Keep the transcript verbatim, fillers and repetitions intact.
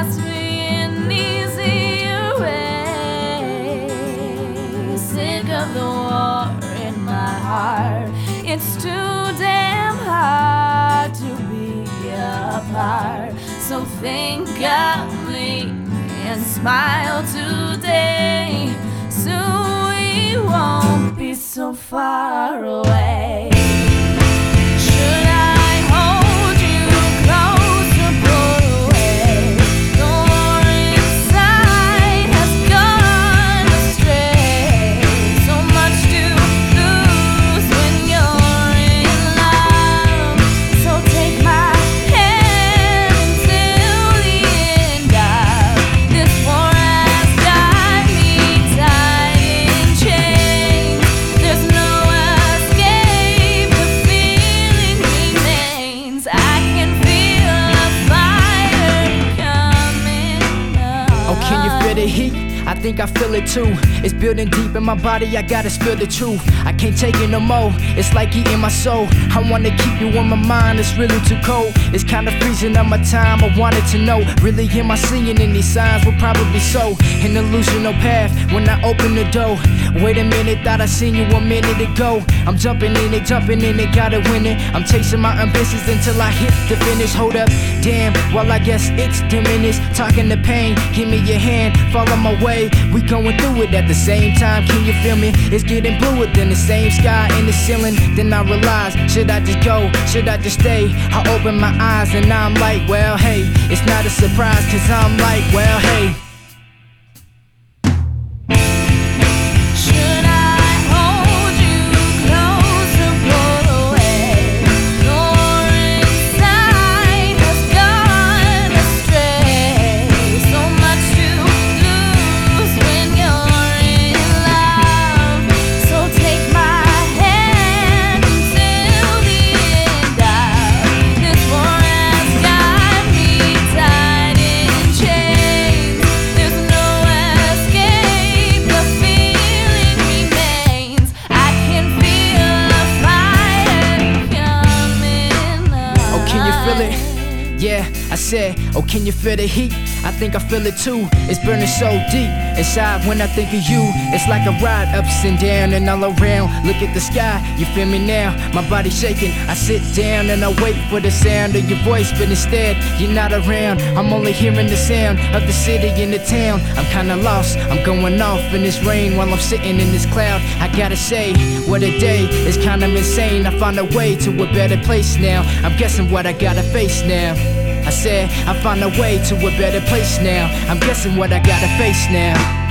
ask me an easier way. Sick of the war in my heart. It's too damn hard to be apart. So think of me and smile today, so we won't be so far away. Should I hold you close to pull away? The war inside has gone astray. So much to lose when you're in love. So take my hand until the end of this war has got me tied in chains. There's no escape, the feeling remains. I can feel a fire coming up. Oh, can you feel the heat? I think I feel it too. It's building deep in my body, I gotta spill the truth. I can't take it no more, it's like eating my soul. I wanna keep you on my mind, it's really too cold. It's kinda freezing up my time, I wanted to know, really am I seeing any signs? Well, probably so. An illusional path when I open the door. Wait a minute, thought I seen you a minute ago. I'm jumping in it, jumping in it, gotta win it. I'm chasing my ambitions until I hit the finish. Hold up, damn, well I guess it's diminished. Talking the pain, give me your hand, follow my way. We going through it at the same time, can you feel me? It's getting bluer than the same sky in the ceiling. Then I realize, should I just go, should I just stay? I open my eyes and I'm like, well hey, it's not a surprise, cause I'm like, well hey. Should I hold you close to pull away? The war inside has gone astray. So much to lose when you're in love. So take my hand until the end of this war has got me tied in chains. There's no escape, the feeling remains. I can feel a fire coming up. Oh, can you feel it? Yeah, I said, oh, can you feel the heat? I think I feel it too. It's burning so deep inside when I think of you. It's like a ride, ups and down and all around. Look at the sky, you feel me now? My body shaking. I sit down and I wait for the sound of your voice, but instead you're not around. I'm only hearing the sound of the city and the town. I'm kinda lost, I'm going off in this rain while I'm sitting in this cloud. I gotta say, what a day, it's kinda insane. I found a way to a better place now. I'm guessing what I gotta face now. I said, I found a way to a better place now. I'm guessing what I gotta face now.